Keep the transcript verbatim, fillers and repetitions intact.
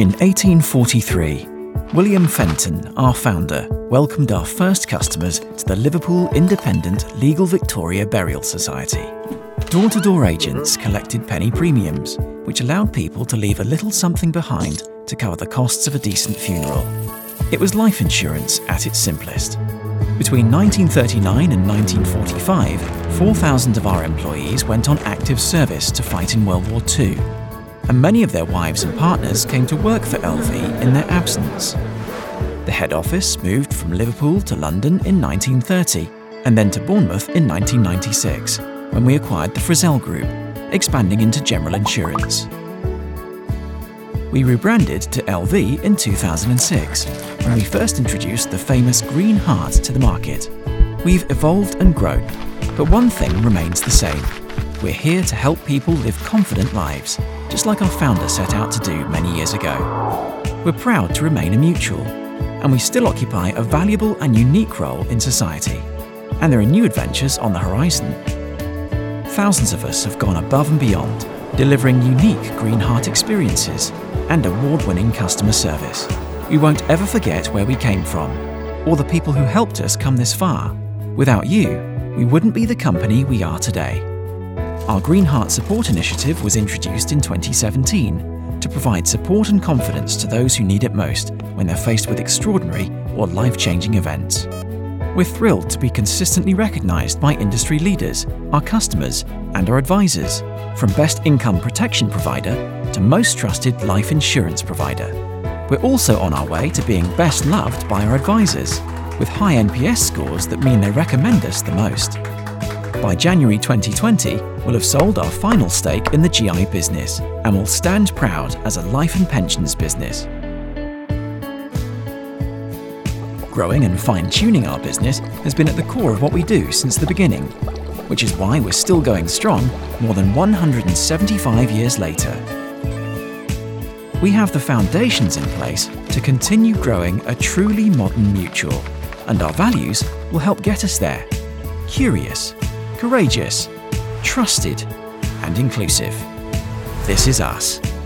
In eighteen forty-three, William Fenton, our founder, welcomed our first customers to the Liverpool Independent Legal Victoria Burial Society. Door-to-door agents collected penny premiums, which allowed people to leave a little something behind to cover the costs of a decent funeral. It was life insurance at its simplest. Between nineteen thirty-nine and nineteen forty-five, four thousand of our employees went on active service to fight in World War Two, and many of their wives and partners came to work for L V in their absence. The head office moved from Liverpool to London in nineteen thirty, and then to Bournemouth in nineteen ninety-six, when we acquired the Frizzell Group, expanding into general insurance. We rebranded to L V in two thousand six, when we first introduced the famous Green Heart to the market. We've evolved and grown, but one thing remains the same. We're here to help people live confident lives, just like our founder set out to do many years ago. We're proud to remain a mutual, and we still occupy a valuable and unique role in society. And there are new adventures on the horizon. Thousands of us have gone above and beyond, delivering unique Green Heart experiences and award-winning customer service. We won't ever forget where we came from, or the people who helped us come this far. Without you, we wouldn't be the company we are today. Our Green Heart Support Initiative was introduced in twenty seventeen to provide support and confidence to those who need it most when they're faced with extraordinary or life-changing events. We're thrilled to be consistently recognised by industry leaders, our customers, and our advisors, from best income protection provider to most trusted life insurance provider. We're also on our way to being best loved by our advisors, with high N P S scores that mean they recommend us the most. By January twenty twenty, we'll have sold our final stake in the G I business and will stand proud as a life and pensions business. Growing and fine-tuning our business has been at the core of what we do since the beginning, which is why we're still going strong more than one hundred seventy-five years later. We have the foundations in place to continue growing a truly modern mutual, and our values will help get us there. Curious, courageous, trusted, and inclusive. This is us.